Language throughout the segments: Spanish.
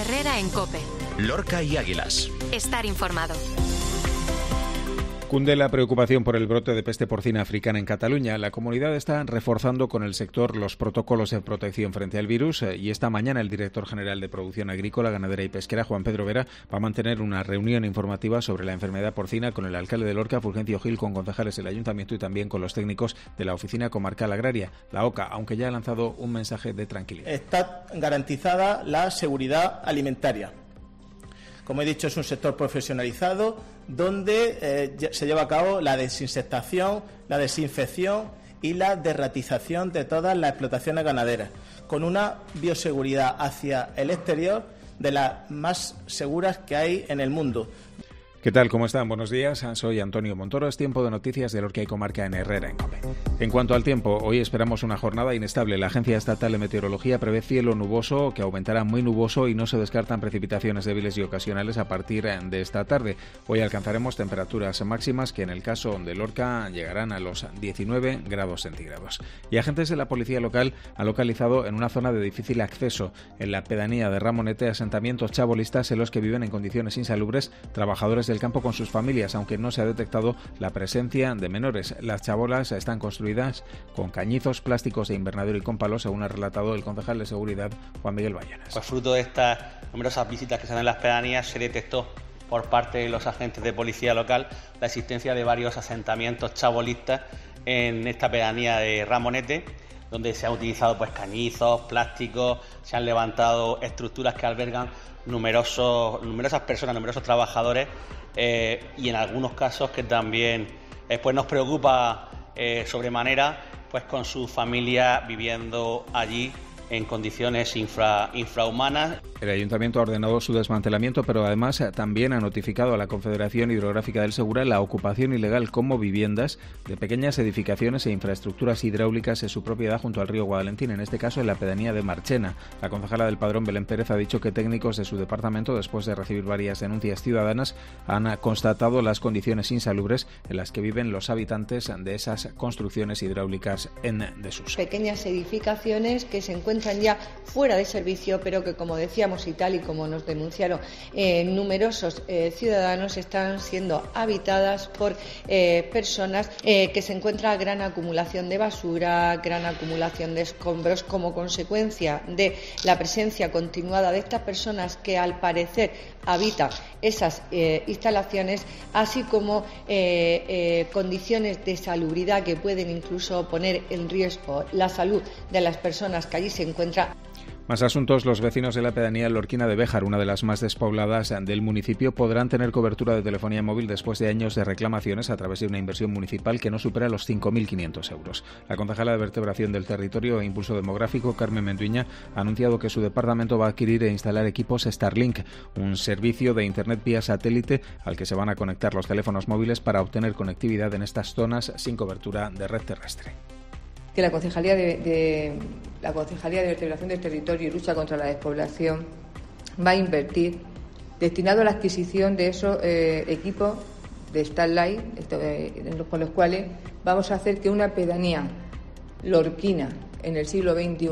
Herrera en COPE. Lorca y Águilas. Estar informado. Cunde la preocupación por el brote de peste porcina africana en Cataluña. La comunidad está reforzando con el sector los protocolos de protección frente al virus y esta mañana el director general de Producción Agrícola, Ganadera y Pesquera, Juan Pedro Vera, va a mantener una reunión informativa sobre la enfermedad porcina con el alcalde de Lorca, Fulgencio Gil, con concejales del ayuntamiento y también con los técnicos de la Oficina Comarcal Agraria, la OCA, aunque ya ha lanzado un mensaje de tranquilidad. Está garantizada la seguridad alimentaria. Como he dicho, es un sector profesionalizado donde se lleva a cabo la desinsectación, la desinfección y la derratización de todas las explotaciones ganaderas, con una bioseguridad hacia el exterior de las más seguras que hay en el mundo. ¿Qué tal? ¿Cómo están? Buenos días. Soy Antonio Montoro. Es tiempo de noticias de Lorca y Comarca en Herrera en COPE. En cuanto al tiempo, hoy esperamos una jornada inestable. La Agencia Estatal de Meteorología prevé cielo nuboso, que aumentará muy nuboso y no se descartan precipitaciones débiles y ocasionales a partir de esta tarde. Hoy alcanzaremos temperaturas máximas que en el caso de Lorca llegarán a los 19 grados centígrados. Y agentes de la policía local han localizado en una zona de difícil acceso, en la pedanía de Ramonete, asentamientos chabolistas en los que viven en condiciones insalubres trabajadores del campo con sus familias, aunque no se ha detectado la presencia de menores. Las chabolas están construidas con cañizos, plásticos de invernadero y con palos, según ha relatado el concejal de seguridad, Juan Miguel Bayones. Pues fruto de estas numerosas visitas que se dan en las pedanías, se detectó por parte de los agentes de policía local la existencia de varios asentamientos chabolistas en esta pedanía de Ramonete, donde se han utilizado cañizos, plásticos, se han levantado estructuras que albergan numerosas personas, numerosos trabajadores, y en algunos casos que también nos preocupa sobremanera, con su familia viviendo allí en condiciones infrahumanas. El Ayuntamiento ha ordenado su desmantelamiento, pero además también ha notificado a la Confederación Hidrográfica del Segura la ocupación ilegal como viviendas de pequeñas edificaciones e infraestructuras hidráulicas en su propiedad junto al río Guadalentín, en este caso en la pedanía de Marchena. La concejala del Padrón, Belén Pérez, ha dicho que técnicos de su departamento, después de recibir varias denuncias ciudadanas, han constatado las condiciones insalubres en las que viven los habitantes de esas construcciones hidráulicas en desuso. Pequeñas edificaciones que se encuentran ya fuera de servicio, pero que, como decíamos y tal y como nos denunciaron numerosos ciudadanos, están siendo habitadas por personas que se encuentra gran acumulación de basura, gran acumulación de escombros como consecuencia de la presencia continuada de estas personas que al parecer habitan esas instalaciones, así como condiciones de salubridad que pueden incluso poner en riesgo la salud de las personas que allí se encuentran. Más asuntos. Los vecinos de la pedanía lorquina de Béjar, una de las más despobladas del municipio, podrán tener cobertura de telefonía móvil después de años de reclamaciones a través de una inversión municipal que no supera los 5.500 euros. La concejala de Vertebración del Territorio e Impulso Demográfico, Carmen Menduiña, ha anunciado que su departamento va a adquirir e instalar equipos Starlink, un servicio de Internet vía satélite al que se van a conectar los teléfonos móviles para obtener conectividad en estas zonas sin cobertura de red terrestre. Que la Concejalía de Vertebración del Territorio y Lucha contra la Despoblación va a invertir destinado a la adquisición de esos equipos de Starlight, con los cuales vamos a hacer que una pedanía lorquina en el siglo XXI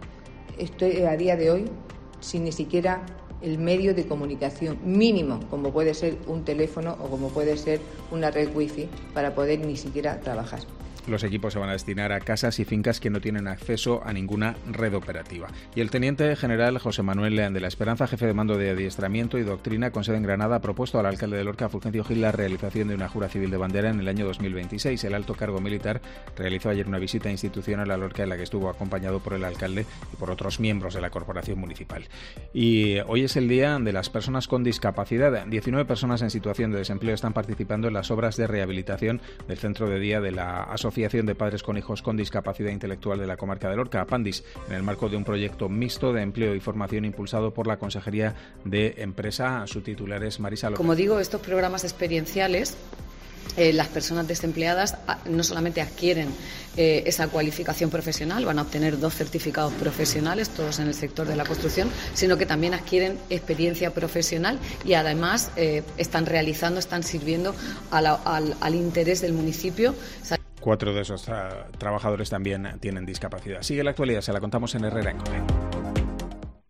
esté a día de hoy sin ni siquiera el medio de comunicación mínimo, como puede ser un teléfono o como puede ser una red wifi, para poder ni siquiera trabajar. Los equipos se van a destinar a casas y fincas que no tienen acceso a ninguna red operativa. Y el teniente general José Manuel de la Esperanza, jefe de mando de adiestramiento y doctrina con sede en Granada, ha propuesto al alcalde de Lorca, Fulgencio Gil, la realización de una jura civil de bandera en el año 2026. El alto cargo militar realizó ayer una visita institucional a Lorca en la que estuvo acompañado por el alcalde y por otros miembros de la corporación municipal. Y hoy es el día de las personas con discapacidad. 19 personas en situación de desempleo están participando en las obras de rehabilitación del centro de día de la Asociación de Padres con Hijos con Discapacidad Intelectual de la comarca de Lorca, APANDIS, en el marco de un proyecto mixto de empleo y formación impulsado por la Consejería de Empresa. Su titular es Marisa López. Como digo, estos programas experienciales, las personas desempleadas no solamente adquieren esa cualificación profesional, van a obtener 2 certificados profesionales, todos en el sector de la construcción, sino que también adquieren experiencia profesional y además están sirviendo al interés del municipio. 4 de esos trabajadores también tienen discapacidad. Sigue la actualidad, se la contamos en Herrera en COPE.